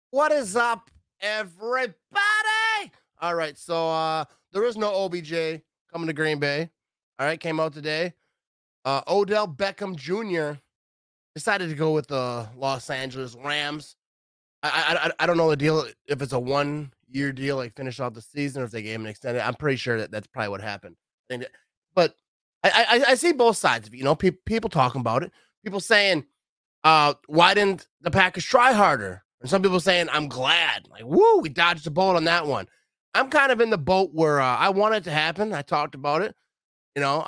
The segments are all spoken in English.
What is up, everybody? All right, so there is no OBJ coming to Green Bay. All right, came out today. Odell Beckham Jr. decided to go with the Los Angeles Rams. I don't know the deal if it's a 1 year deal, like finish off the season, or if they gave him an extended. I'm pretty sure that that's probably what happened. But I see both sides of it. People talking about it. People saying, why didn't the Packers try harder? And some people saying, I'm glad. Like, woo, we dodged the bullet on that one. I'm kind of in the boat where I want it to happen. I talked about it. You know,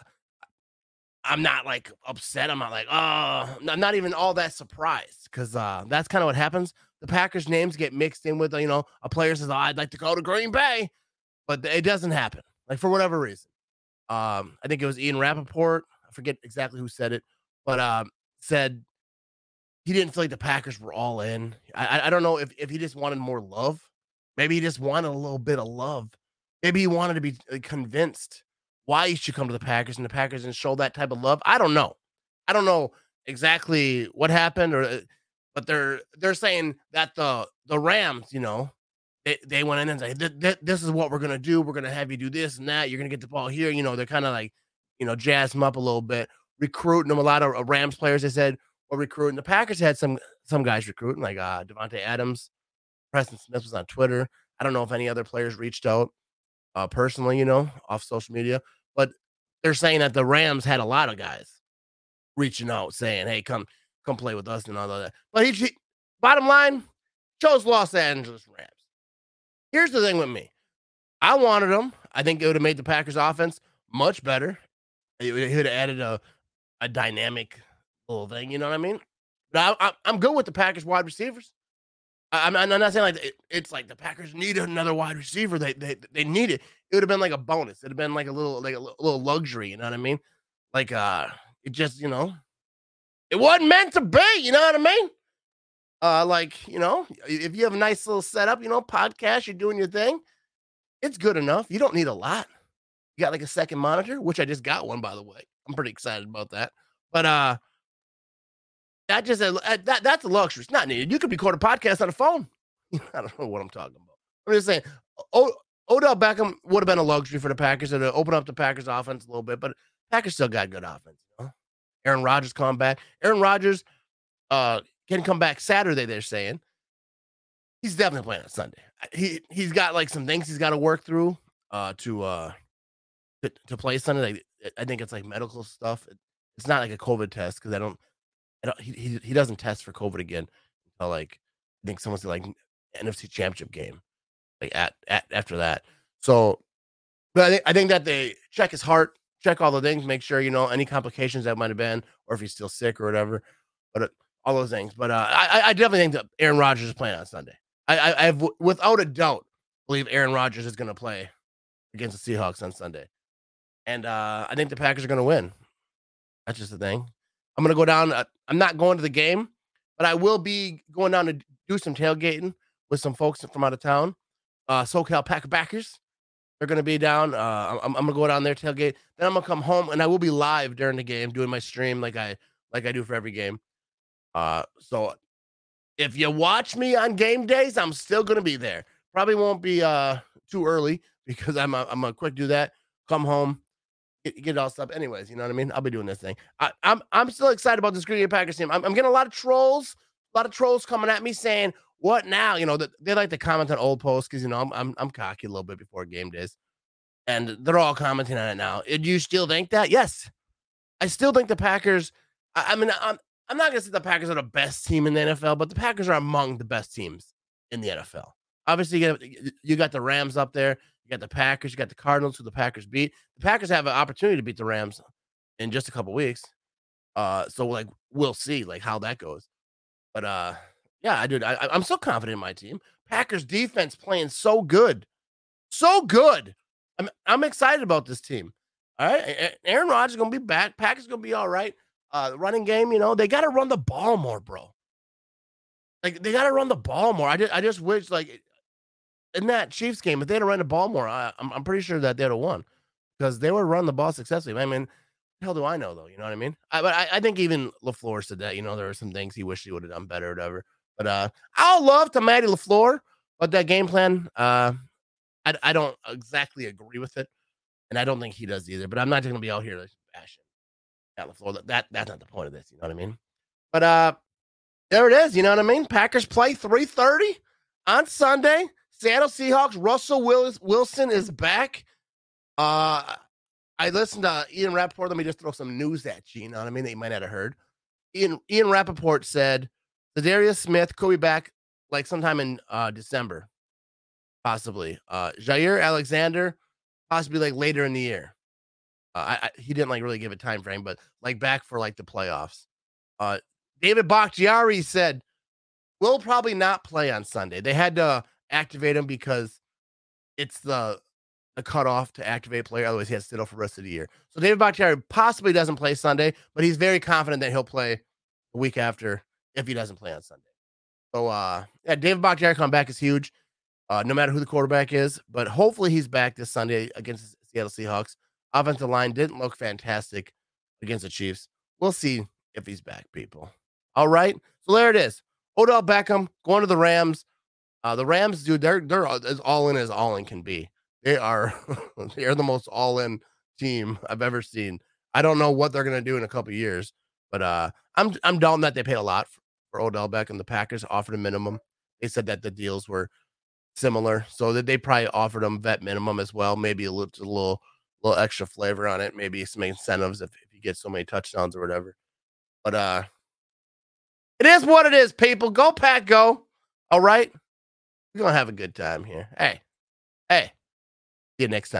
I'm not like upset. I'm not like, oh, I'm not even all that surprised because that's kind of what happens. The Packers names get mixed in with, a player says, oh, I'd like to go to Green Bay, but it doesn't happen. Like, for whatever reason. I think it was Ian Rappaport. I forget exactly who said it, but said he didn't feel like the Packers were all in. I don't know if he just wanted more love. Maybe he just wanted a little bit of love. Maybe he wanted to be convinced why he should come to the Packers, and the Packers didn't show that type of love. I don't know. I don't know exactly what happened, but they're saying that the Rams, they went in and said, this is what we're gonna do. We're gonna have you do this and that. You're gonna get the ball here. They're kind of like, jazz them up a little bit, recruiting them. A lot of Rams players, they said, were recruiting. The Packers had some guys recruiting, like Devontae Adams. Preston Smith was on Twitter. I don't know if any other players reached out personally, off social media, but they're saying that the Rams had a lot of guys reaching out saying, "Hey, come play with us," and all of that. But bottom line, chose Los Angeles Rams. Here's the thing with me. I wanted them. I think it would have made the Packers offense much better. It would have added a dynamic little thing, you know what I mean? But I'm good with the Packers wide receivers. I'm not saying like it's like the Packers need another wide receiver. They need it. It would have been like a bonus. It'd have been like a little luxury. You know what I mean? Like it just it wasn't meant to be. You know what I mean? Like if you have a nice little setup, podcast, you're doing your thing. It's good enough. You don't need a lot. You got like a second monitor, which I just got one, by the way. I'm pretty excited about that. But that's a luxury. It's not needed. You could record a podcast on a phone. I don't know what I'm talking about. I'm just saying, Odell Beckham would have been a luxury for the Packers to open up the Packers offense a little bit, but Packers still got good offense. Aaron Rodgers coming back. Aaron Rodgers can come back Saturday, they're saying. He's definitely playing on Sunday. He's got like some things he's got to work through to play Sunday. Like, I think it's like medical stuff. It's not like a COVID test because he doesn't test for COVID again until like I think someone's like NFC Championship game, like after that. So, but I think that they check his heart, check all the things, make sure any complications that might have been, or if he's still sick or whatever. But all those things. But I definitely think that Aaron Rodgers is playing on Sunday. I have without a doubt believe Aaron Rodgers is going to play against the Seahawks on Sunday, and I think the Packers are going to win. That's just the thing. I'm gonna go down. I'm not going to the game, but I will be going down to do some tailgating with some folks from out of town. SoCal Packers. They're gonna be down. I'm gonna go down there tailgate. Then I'm gonna come home, and I will be live during the game, doing my stream like I do for every game. So if you watch me on game days, I'm still gonna be there. Probably won't be too early because I'm gonna quick do that. Come home, get it all stuff. Anyways, you know what I mean? I'll be doing this thing. I'm still excited about this Green Bay Packers team. I'm getting a lot of trolls coming at me saying, "What now?" They like to comment on old posts because I'm cocky a little bit before game days, and they're all commenting on it now. Do you still think that? Yes, I still think the Packers. I mean, I'm not gonna say the Packers are the best team in the NFL, but the Packers are among the best teams in the NFL. Obviously, you got the Rams up there. You got the Packers. You got the Cardinals, who the Packers beat. The Packers have an opportunity to beat the Rams in just a couple weeks. So like we'll see like how that goes. But yeah, dude, I'm so confident in my team. Packers defense playing so good, so good. I'm excited about this team. All right, Aaron Rodgers is gonna be back. Packers gonna be all right. The running game, they got to run the ball more, bro. Like they got to run the ball more. I just wish like in that Chiefs game, if they'd have run the ball more, I'm pretty sure that they'd have won because they would run the ball successfully. I mean, hell do I know though? You know what I mean? But I think even LaFleur said that. There were some things he wished he would have done better, or whatever. But I'll love to Matty LaFleur, but that game plan, I don't exactly agree with it, and I don't think he does either. But I'm not going to be out here like, bashing Matt LaFleur. That's not the point of this. You know what I mean? But there it is. You know what I mean? Packers play 3:30 on Sunday. Seattle Seahawks. Russell Wilson is back. I listened to Ian Rappaport. Let me just throw some news at you. You know what I mean? That you might not have heard. Ian Rappaport said Zadarius Smith could be back like sometime in December, possibly. Jair Alexander, possibly like later in the year. He didn't like really give a time frame, but like back for like the playoffs. David Bakhtiari said will probably not play on Sunday. They had to activate him because it's the cutoff to activate a player. Otherwise, he has to sit out for the rest of the year. So David Bakhtiari possibly doesn't play Sunday, but he's very confident that he'll play the week after if he doesn't play on Sunday. So, yeah, David Bakhtiari coming back is huge, no matter who the quarterback is. But hopefully he's back this Sunday against the Seattle Seahawks. Offensive line didn't look fantastic against the Chiefs. We'll see if he's back, people. All right. So there it is. Odell Beckham going to the Rams. The Rams, dude, they're as all in as all in can be. They are they're the most all in team I've ever seen. I don't know what they're gonna do in a couple of years, but I'm down that they paid a lot for Odell Beckham. The Packers offered a minimum. They said that the deals were similar, so that they probably offered him vet minimum as well. Maybe a little extra flavor on it. Maybe some incentives if you get so many touchdowns or whatever. But it is what it is, people. Go Pack, go. All right. We're gonna have a good time here. Hey. See you next time.